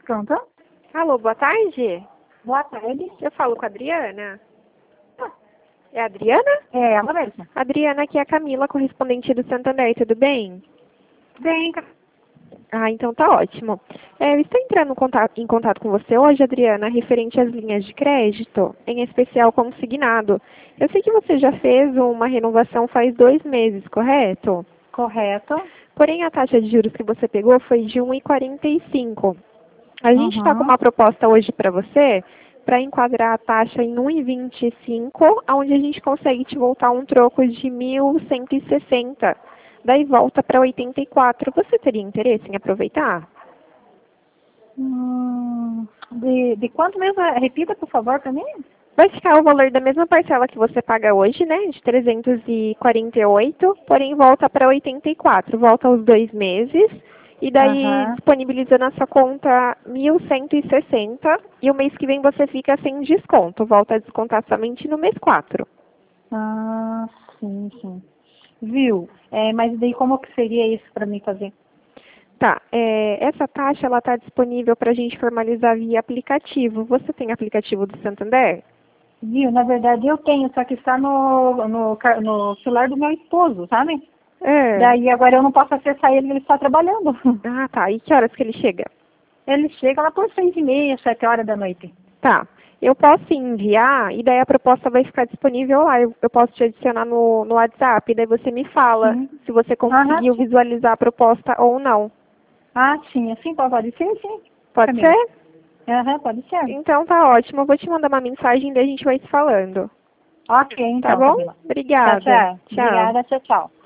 Pronto? Alô, boa tarde. Boa tarde. Eu falo com a Adriana? É a Adriana? É ela mesma. Adriana, aqui é a Camila, correspondente do Santander, tudo bem? Bem, Ah, então tá ótimo. Eu estou entrando em contato com você hoje, Adriana, referente às linhas de crédito, em especial consignado. Eu sei que você já fez uma renovação faz 2 meses, correto? correto. Porém, a taxa de juros que você pegou foi de 1,45. A gente está com Uhum. uma proposta hoje para você, para enquadrar a taxa em 1,25, onde a gente consegue te voltar um troco de 1.160. Daí volta para 84. Você teria interesse em aproveitar? De quanto mesmo? Repita, por favor, para mim. Vai ficar o valor da mesma parcela que você paga hoje, né, de 348, porém volta para 84, volta aos 2 meses, e daí Aham. disponibiliza na sua conta 1.160, e o mês que vem você fica sem desconto, volta a descontar somente no mês 4. Ah, sim, sim. Viu? Mas daí como que seria isso para mim fazer? Tá, essa taxa ela está disponível para a gente formalizar via aplicativo. Você tem aplicativo do Santander? Viu? Na verdade eu tenho, só que está no celular do meu esposo, sabe? É. Daí agora eu não posso acessar ele está trabalhando. Ah, tá. E que horas que ele chega? Ele chega lá por 6h30, 7 horas da noite. Tá. Eu posso enviar e daí a proposta vai ficar disponível lá. Eu posso te adicionar no WhatsApp, e daí você me fala Sim. se você Aham, conseguiu sim. visualizar a proposta ou não. Ah, sim, assim pode ser, sim. Pode Camila. ser? Aham, pode ser. Então tá ótimo. Eu vou te mandar uma mensagem e daí a gente vai se falando. Ok, Tá então, bom? Camila. Tchau, Obrigada. tchau. Tchau. Obrigada, tchau, tchau.